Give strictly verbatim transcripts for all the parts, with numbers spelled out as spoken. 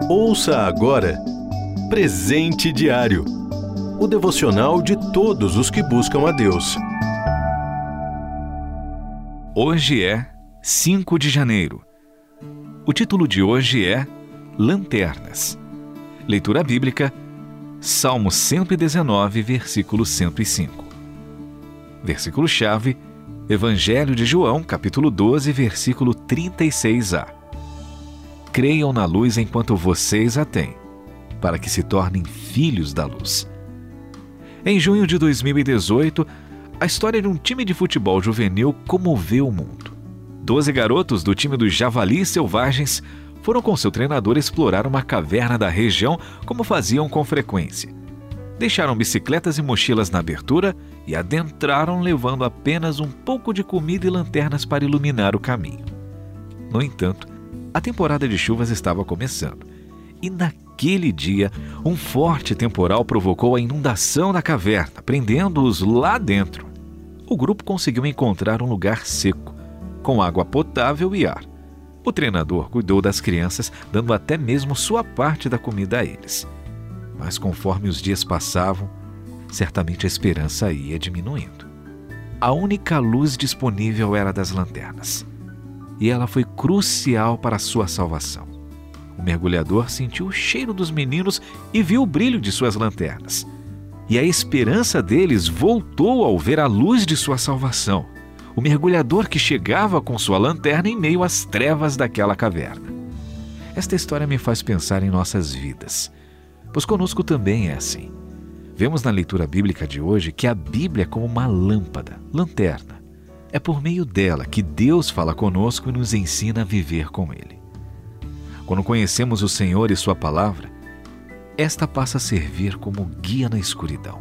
Ouça agora Presente Diário, o devocional de todos os que buscam a Deus. Hoje é cinco de janeiro. O título de hoje é Lanternas. Leitura bíblica, Salmo cento e dezenove, versículo cento e cinco. Versículo-chave, Evangelho de João, capítulo doze, versículo trinta e seis a. Creiam na luz enquanto vocês a têm, para que se tornem filhos da luz. Em junho de dois mil e dezoito, a história de um time de futebol juvenil comoveu o mundo. Doze garotos do time dos Javalis Selvagens foram com seu treinador explorar uma caverna da região como faziam com frequência. Deixaram bicicletas e mochilas na abertura e adentraram levando apenas um pouco de comida e lanternas para iluminar o caminho. No entanto, a temporada de chuvas estava começando e naquele dia um forte temporal provocou a inundação da caverna, prendendo-os lá dentro. O grupo conseguiu encontrar um lugar seco, com água potável e ar. O treinador cuidou das crianças, dando até mesmo sua parte da comida a eles. Mas conforme os dias passavam, certamente a esperança ia diminuindo. A única luz disponível era a das lanternas, e ela foi crucial para a sua salvação. O mergulhador sentiu o cheiro dos meninos e viu o brilho de suas lanternas. E a esperança deles voltou ao ver a luz de sua salvação. O mergulhador que chegava com sua lanterna em meio às trevas daquela caverna. Esta história me faz pensar em nossas vidas, pois conosco também é assim. Vemos na leitura bíblica de hoje que a Bíblia é como uma lâmpada, lanterna. É por meio dela que Deus fala conosco e nos ensina a viver com Ele. Quando conhecemos o Senhor e Sua Palavra, esta passa a servir como guia na escuridão.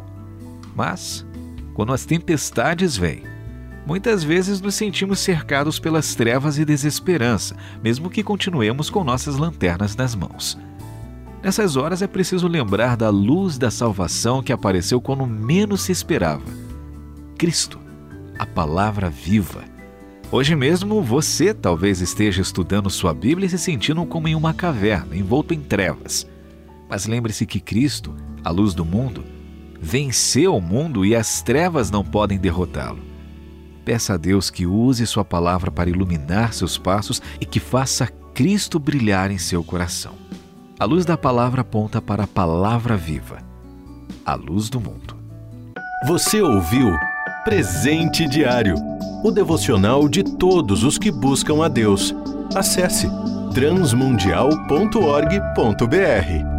Mas, quando as tempestades vêm, muitas vezes nos sentimos cercados pelas trevas e desesperança, mesmo que continuemos com nossas lanternas nas mãos. Nessas horas é preciso lembrar da luz da salvação que apareceu quando menos se esperava. Cristo, a palavra viva. Hoje mesmo você talvez esteja estudando sua Bíblia e se sentindo como em uma caverna, envolto em trevas. Mas lembre-se que Cristo, a luz do mundo, venceu o mundo e as trevas não podem derrotá-lo. Peça a Deus que use sua palavra para iluminar seus passos e que faça Cristo brilhar em seu coração. A luz da palavra aponta para a palavra viva, a luz do mundo. Você ouviu Presente Diário, o devocional de todos os que buscam a Deus. Acesse transmundial ponto org ponto br.